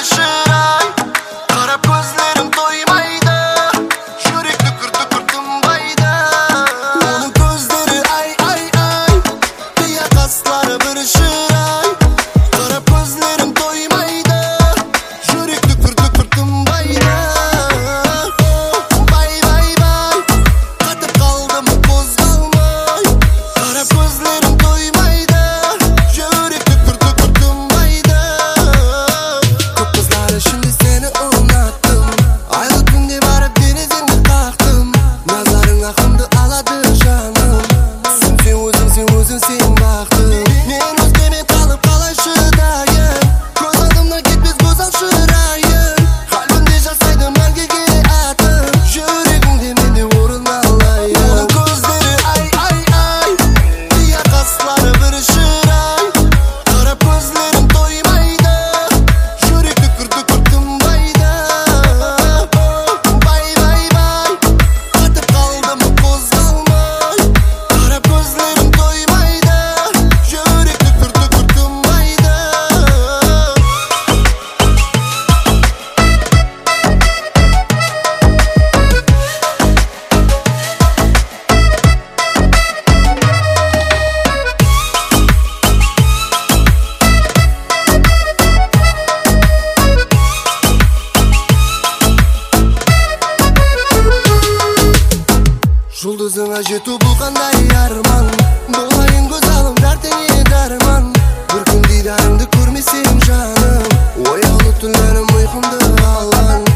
ырышырай, қарап көзлерім тоймайды, жүрек түкір тынбайды. Оның көздері ай, қия қастары ырышырай, қарап көзлерім тоймайды, жүрек түкір тынбайды. Бай, қатып қалдым қозғалмай, қарап көзлерім тоймайды, жүрек түкір тынбайды. Көп қыздар ішінде сені ұнаттым, айлы күнде барып терезеңді қақтым, назарың ақымды алады жаным. Сен өзің бақтың. Мен өзгемен қалып қалай шыдайын, көз алдымнан кетпес көзал шырайын, қалбімде жасайды мәңгіге атым, жүрегіңде менде орын алайын. Оның көздері ай, қия қастары ырышырай, қарап көзлерім тоймайды, жүрек түкір тынбайды. Бай, қатып қалдым қозғалмай, қарап көзлерім тоймайды, жүрек түкір тынбайды. Жұлдызыңа жету бұл қандай арман, болайын көз алым дәртіңе дәрман. Бір күн дидарыңды көрмесем жаным, ояулы түнлерім ұйқымды алған.